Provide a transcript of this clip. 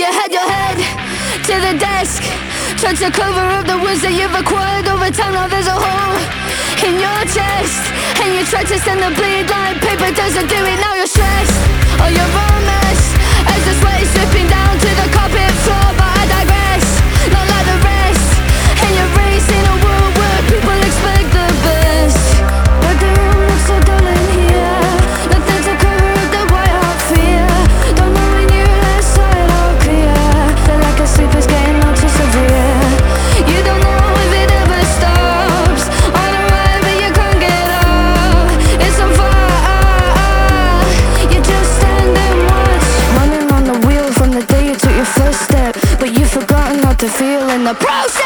You had your head to the desk, tried to cover up the wounds that you've acquired over time. Now there's a hole in your chest, and you tried to stand the bleed like paper doesn't do it. Now you're stressed, oh you're a mess, as the sweat is slipping down to the carpet floor. But I digress, not like the rest, and you're raised in a world where people expect the best. But the room looks so dull in here, nothing to cover up the white hot fear. Don't know when you last saw it all clear. The lack of sleep is getting all too severe. You don't know if it ever stops. On a ride but you can't get off. It's on fire. You just stand and watch, running on the wheel from the day you took your first step. But you've forgotten how to feel in the process.